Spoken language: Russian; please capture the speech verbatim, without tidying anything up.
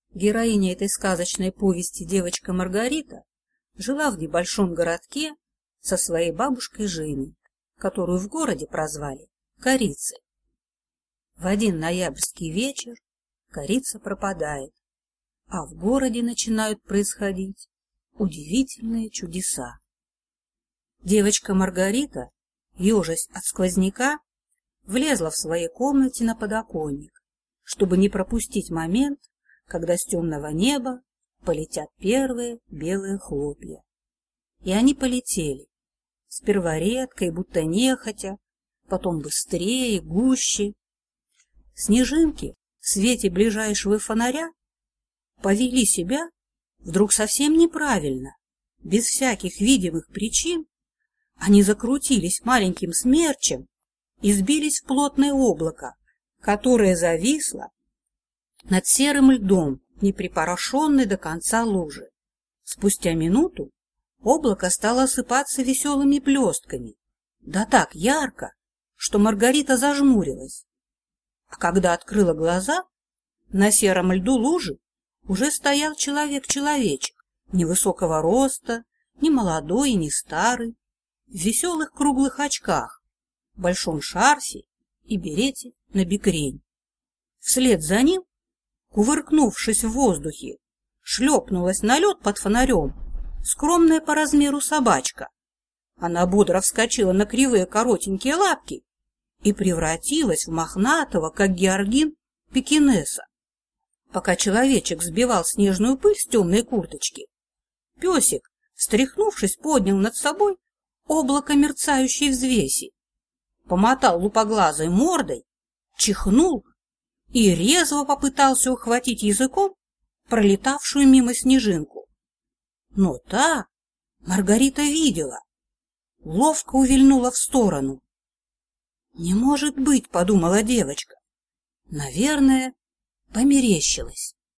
Героиня этой сказочной повести девочка Маргарита жила в небольшом городке со своей бабушкой Женей, которую в городе прозвали Корицей. В один ноябрьский вечер корица пропадает, а в городе начинают происходить удивительные чудеса. Девочка Маргарита, ежась от сквозняка, влезла в своей комнате на подоконник, чтобы не пропустить момент, когда с темного неба полетят первые белые хлопья. И они полетели, сперва редко и будто нехотя, потом быстрее, гуще. Снежинки в свете ближайшего фонаря повели себя вдруг совсем неправильно, без всяких видимых причин. Они закрутились маленьким смерчем и сбились в плотное облако, которое зависло над серым льдом, не припорошенной до конца лужи. Спустя минуту облако стало осыпаться веселыми блестками, да так ярко, что Маргарита зажмурилась. А когда открыла глаза, на сером льду лужи уже стоял человек-человечек, невысокого роста, ни молодой и ни старый, в веселых круглых очках, большом шарфе и берете на бекрень. Вслед за ним, кувыркнувшись в воздухе, шлепнулась на лед под фонарем скромная по размеру собачка. Она бодро вскочила на кривые коротенькие лапки и превратилась в мохнатого, как георгин, пекинеса. Пока человечек сбивал снежную пыль с темной курточки, песик, встряхнувшись, поднял над собой облако мерцающей взвеси, помотал лупоглазой мордой, чихнул и резво попытался ухватить языком пролетавшую мимо снежинку. Но та, Маргарита видела, ловко увильнула в сторону. «Не может быть», — подумала девочка, — «наверное, померещилась».